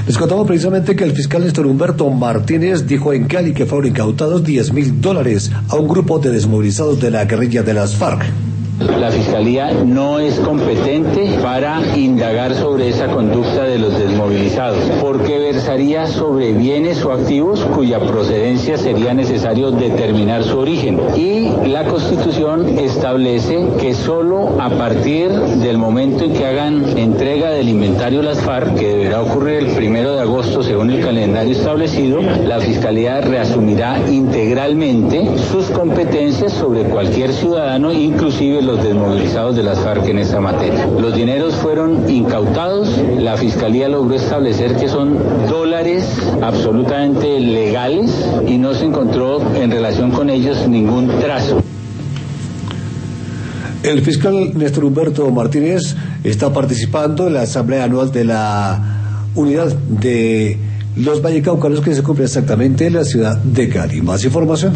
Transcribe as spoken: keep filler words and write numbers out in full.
Les contamos precisamente que el fiscal Néstor Humberto Martínez dijo en Cali que fueron incautados diez mil dólares a un grupo de desmovilizados de la guerrilla de las FARC. La Fiscalía no es competente para indagar sobre esa conducta de los desmovilizados, porque versaría sobre bienes o activos cuya procedencia sería necesario determinar su origen. Y la Constitución establece que solo a partir del momento en que hagan entrega del inventario las FARC, que deberá ocurrir el primero de agosto según el calendario establecido, la Fiscalía reasumirá integralmente sus competencias sobre cualquier ciudadano, inclusive los los desmovilizados de las FARC en esta materia. Los dineros fueron incautados, la Fiscalía logró establecer que son dólares absolutamente legales y no se encontró en relación con ellos ningún trazo. El fiscal Néstor Humberto Martínez está participando en la asamblea anual de la unidad de los vallecaucanos que se cumple exactamente en la ciudad de Cali. Más información.